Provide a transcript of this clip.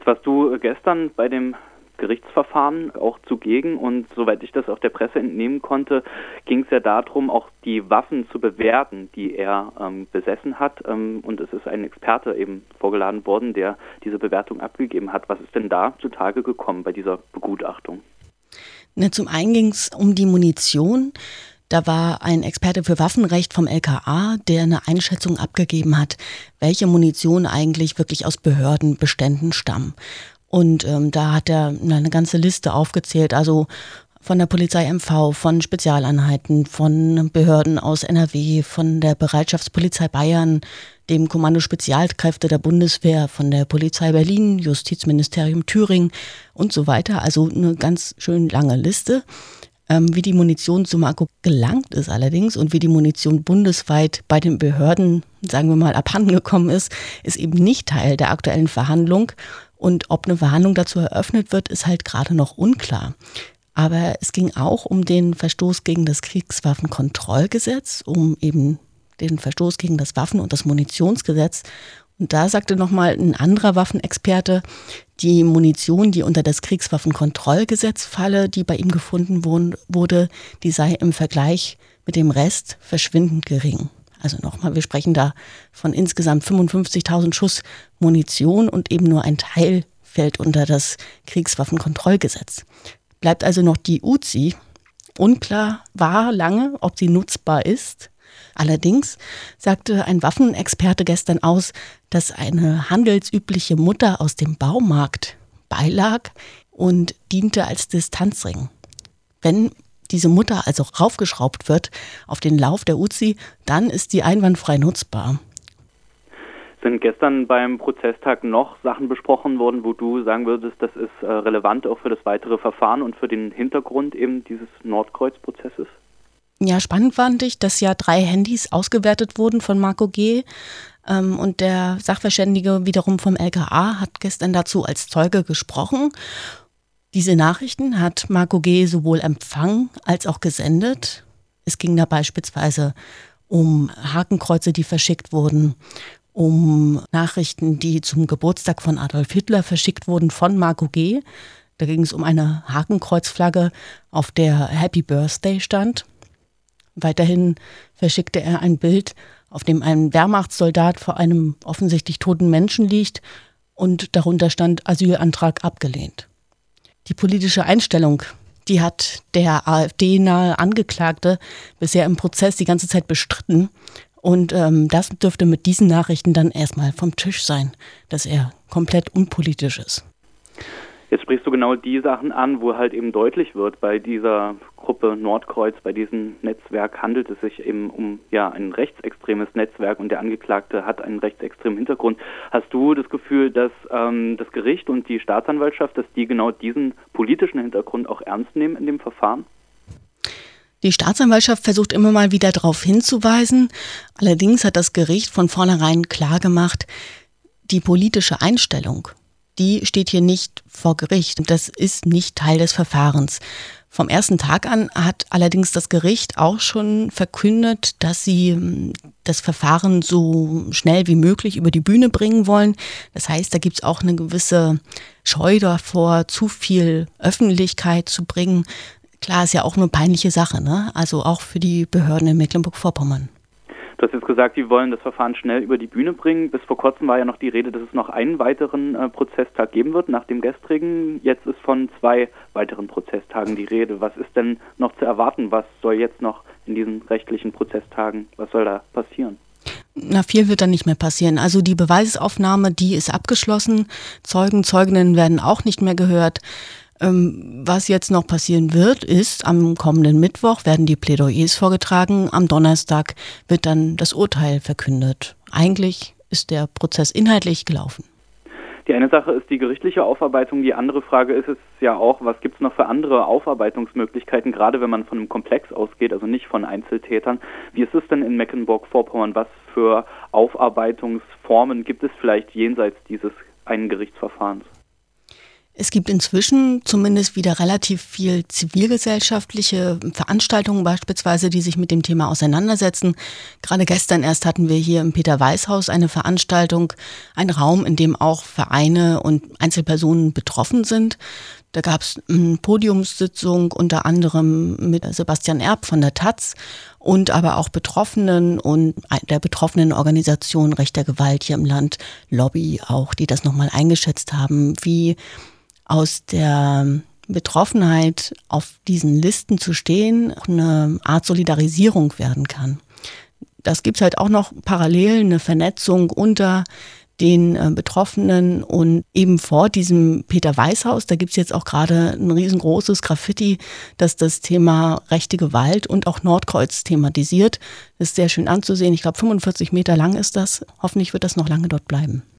Jetzt warst du gestern bei dem Gerichtsverfahren auch zugegen und soweit ich das auch der Presse entnehmen konnte, ging es ja darum, auch die Waffen zu bewerten, die er besessen hat, und es ist ein Experte eben vorgeladen worden, der diese Bewertung abgegeben hat. Was ist denn da zutage gekommen bei dieser Begutachtung? Zum einen ging es um die Munition. Da war ein Experte für Waffenrecht vom LKA, der eine Einschätzung abgegeben hat, welche Munition eigentlich wirklich aus Behördenbeständen stammt. Und da hat er eine ganze Liste aufgezählt, also von der Polizei MV, von Spezialeinheiten, von Behörden aus NRW, von der Bereitschaftspolizei Bayern, dem Kommando Spezialkräfte der Bundeswehr, von der Polizei Berlin, Justizministerium Thüringen und so weiter. Also eine ganz schön lange Liste. Wie die Munition zu Marco gelangt ist allerdings und wie die Munition bundesweit bei den Behörden, sagen wir mal, abhandengekommen ist eben nicht Teil der aktuellen Verhandlung. Und ob eine Verhandlung dazu eröffnet wird, ist halt gerade noch unklar. Aber es ging auch um den Verstoß gegen das Kriegswaffenkontrollgesetz, um eben den Verstoß gegen das Waffen- und das Munitionsgesetz. Und da sagte nochmal ein anderer Waffenexperte, die Munition, die unter das Kriegswaffenkontrollgesetz falle, die bei ihm gefunden wurde, die sei im Vergleich mit dem Rest verschwindend gering. Also nochmal, wir sprechen da von insgesamt 55.000 Schuss Munition und eben nur ein Teil fällt unter das Kriegswaffenkontrollgesetz. Bleibt also noch die Uzi. Unklar war lange, ob sie nutzbar ist. Allerdings sagte ein Waffenexperte gestern aus, dass eine handelsübliche Mutter aus dem Baumarkt beilag und diente als Distanzring. Wenn diese Mutter also raufgeschraubt wird auf den Lauf der Uzi, dann ist die einwandfrei nutzbar. Sind gestern beim Prozesstag noch Sachen besprochen worden, wo du sagen würdest, das ist relevant auch für das weitere Verfahren und für den Hintergrund eben dieses Nordkreuz-Prozesses? Ja, spannend fand ich, dass ja 3 Handys ausgewertet wurden von Marco G. Und der Sachverständige wiederum vom LKA hat gestern dazu als Zeuge gesprochen. Diese Nachrichten hat Marco G. sowohl empfangen als auch gesendet. Es ging da beispielsweise um Hakenkreuze, die verschickt wurden, um Nachrichten, die zum Geburtstag von Adolf Hitler verschickt wurden von Marco G. Da ging es um eine Hakenkreuzflagge, auf der Happy Birthday stand. Weiterhin verschickte er ein Bild, auf dem ein Wehrmachtssoldat vor einem offensichtlich toten Menschen liegt und darunter stand Asylantrag abgelehnt. Die politische Einstellung, die hat der AfD-nahe Angeklagte bisher im Prozess die ganze Zeit bestritten. Und das dürfte mit diesen Nachrichten dann erstmal vom Tisch sein, dass er komplett unpolitisch ist. Jetzt sprichst du genau die Sachen an, wo halt eben deutlich wird, bei dieser Gruppe Nordkreuz, bei diesem Netzwerk handelt es sich eben um ein rechtsextremes Netzwerk und der Angeklagte hat einen rechtsextremen Hintergrund. Hast du das Gefühl, dass das Gericht und die Staatsanwaltschaft, dass die genau diesen politischen Hintergrund auch ernst nehmen in dem Verfahren? Die Staatsanwaltschaft versucht immer mal wieder darauf hinzuweisen. Allerdings hat das Gericht von vornherein klargemacht, die politische Einstellung, die steht hier nicht vor Gericht. Das ist nicht Teil des Verfahrens. Vom ersten Tag an hat allerdings das Gericht auch schon verkündet, dass sie das Verfahren so schnell wie möglich über die Bühne bringen wollen. Das heißt, da gibt es auch eine gewisse Scheu davor, zu viel Öffentlichkeit zu bringen. Klar, ist ja auch eine peinliche Sache, ne? Also auch für die Behörden in Mecklenburg-Vorpommern. Du hast jetzt gesagt, die wollen das Verfahren schnell über die Bühne bringen. Bis vor kurzem war ja noch die Rede, dass es noch einen weiteren Prozesstag geben wird nach dem gestrigen. Jetzt ist von 2 weiteren Prozesstagen die Rede. Was ist denn noch zu erwarten? Was soll jetzt noch in diesen rechtlichen Prozesstagen, was soll da passieren? Na, viel wird da nicht mehr passieren. Also die Beweisaufnahme, die ist abgeschlossen. Zeugen, Zeuginnen werden auch nicht mehr gehört. Was jetzt noch passieren wird, ist, am kommenden Mittwoch werden die Plädoyers vorgetragen, am Donnerstag wird dann das Urteil verkündet. Eigentlich ist der Prozess inhaltlich gelaufen. Die eine Sache ist die gerichtliche Aufarbeitung, die andere Frage ist es ja auch, was gibt es noch für andere Aufarbeitungsmöglichkeiten, gerade wenn man von einem Komplex ausgeht, also nicht von Einzeltätern. Wie ist es denn in Mecklenburg-Vorpommern? Was für Aufarbeitungsformen gibt es vielleicht jenseits dieses einen Gerichtsverfahrens? Es gibt inzwischen zumindest wieder relativ viel zivilgesellschaftliche Veranstaltungen beispielsweise, die sich mit dem Thema auseinandersetzen. Gerade gestern erst hatten wir hier im Peter-Weiß-Haus eine Veranstaltung, ein Raum, in dem auch Vereine und Einzelpersonen betroffen sind. Da gab es eine Podiumssitzung unter anderem mit Sebastian Erb von der taz und aber auch Betroffenen und der betroffenen Organisation Recht der Gewalt hier im Land, Lobby auch, die das nochmal eingeschätzt haben, wie aus der Betroffenheit auf diesen Listen zu stehen, eine Art Solidarisierung werden kann. Das gibt es halt auch noch parallel, eine Vernetzung unter den Betroffenen und eben vor diesem Peter-Weiß-Haus, da gibt es jetzt auch gerade ein riesengroßes Graffiti, das das Thema rechte Gewalt und auch Nordkreuz thematisiert. Das ist sehr schön anzusehen. Ich glaube, 45 Meter lang ist das. Hoffentlich wird das noch lange dort bleiben.